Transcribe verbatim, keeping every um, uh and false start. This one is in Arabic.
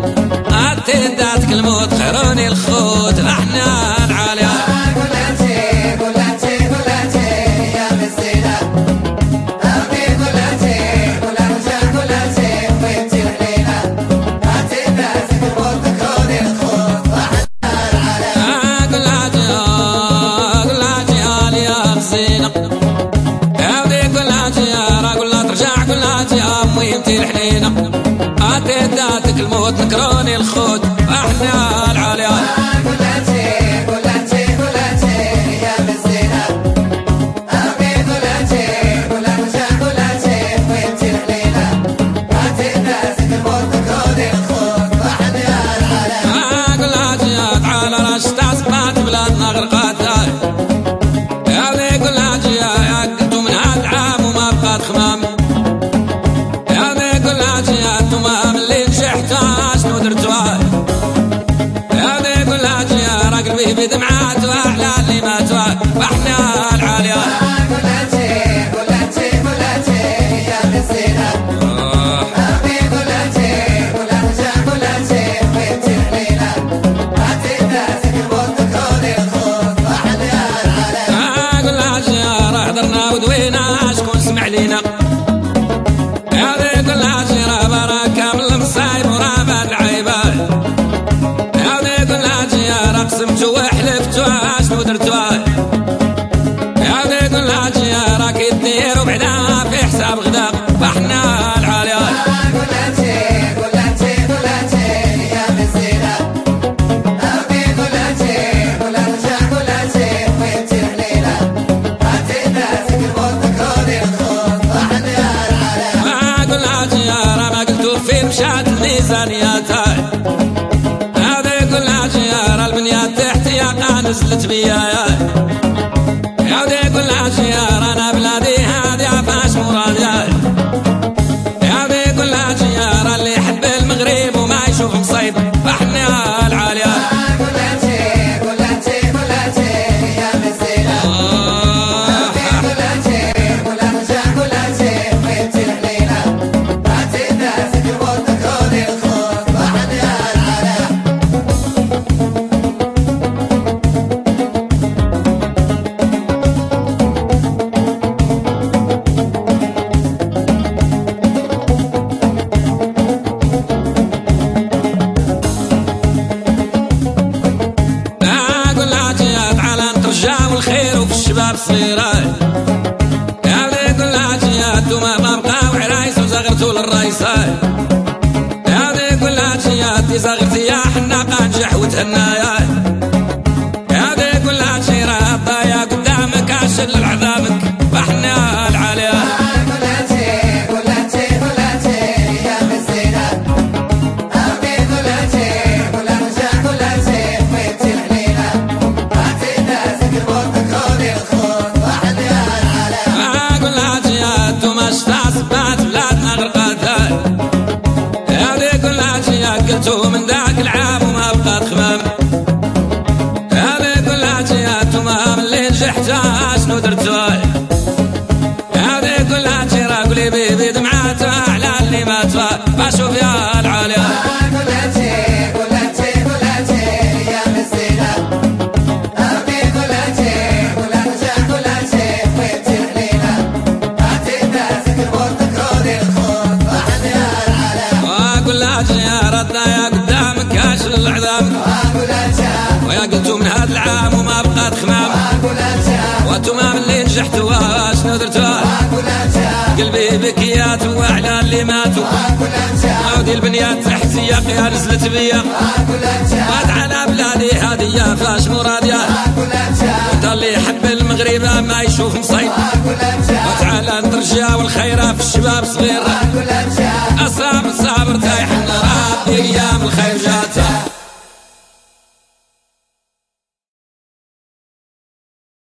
عدي داتك الموت خيروني الخوت احنا العالية داتك الموت نكروني الخوت احنا العالية قولاتي قولاتي قولاتي يا بالزينة أبي قولاتي قولاتي قولاتي وانتي الحليلة عاتي داتك الموت نكروني الخوت احنا العالية قولاتي يا تعالى رشت عصبات بلادنا غرقات يا ذي قولاتي يا قلتوا من هاد العام وما بقات خمام يا ذي قولاتي يا تمام اللي نجحتها شنو درتوها يا ذي قولاتي يا را قلبي بدمعات واحلى اللي ماتوها واحنا العالية قولاتي قولاتي قولاتي يا بالزينة أبي قولاتي قولاتي قولاتي وانتي الحليلة عاتي داتك الموت نكروني الخوت احنا العالية قولاتي يا را حضرنا ودوينا شكون سمع لينا يا ذي قولاتي راه بركة من المصايب وراه العيبات يا ذي قولاتي يا راه قسمتو وحلفتوها شنو درتوها يا ذي قولاتي يا راه كي ديرو بعدا في حساب غدا واحنا العالية قولاتي قولاتي قولاتي يا بالزينة أبي قولاتي قولاتي قولاتي وانتي الحليلة عاتي داتك الموت نكروني الخوت احنا العالية قولاتي يا راه ما قلتو في مشات الميزانيات هذه قولاتي يا راه البنيات تحتي يا نزلت بيا يا ذي قولاتي يا راه انا بلادي هادي عفاش مراديا يا ذي قولاتي يا راه اللي يحب المغرب وما يشوف مصيب احنا العالية قولاتي قولاتي قولاتي يا بالزينة أبي قولاتي قولاتي قولاتي وانتي الحليلة عاتي داتك الموت نكروني الخوت احنا العالية قولاتي يا تعالى نترجاو الخير وفي الشباب صغيرات يا ذي قولاتي يا انتوما ما بقاو عرايس وزغرتو للرايسات يا ذي قولاتي يا انتي زغرتي يا حناقة نجح وتهنايات يا ذي قولاتي راه الضايا قدامك عشل لعظامك واحنا العالية قولاتي قولاتي قولاتي يا بالزينة أبي قولاتي قولاتي قولاتي وانتي الحليلة عاتي داتك الموت نكروني الخوت احنا العالية قولاتي يا انتوما شتا صبات بلادنا غرقات يا ذي قولاتي يا قلتو من ذاك العام وما بقات خمام يا ذي قولاتي يا انتوما من اللي نجحتها شنو درتوها يا ذي قولاتي راه قولي بي بدمعات على اللي ماتوا بشوف يا العالية قولاتي قولاتي قولاتي يا بالزينة أبي قولاتي قولاتي قولاتي وانتي الحليلة عاتي داتك الموت نكروني الخوت احنا العالية قولاتي يا ردنا يا قدامك عاشر العظام قولاتي ويا قلتو من هذا العام وما بقات خمام قولاتي وانتوما من اللي نجحتوا شنو درتوها قولاتي قلبي بكيات وعلى اللي ماتوا قولاتي عودي البنيات تحت سياقها نزلت بيا قولاتي قاد على بلادي هادية فاش مرادية قولاتي انت اللي يحب المغرب ما يشوف مصيب قولاتي وتعالى نترجى والخيرة في الشباب صغير قولاتي أصابر صابر تايح النار ايام الخير جات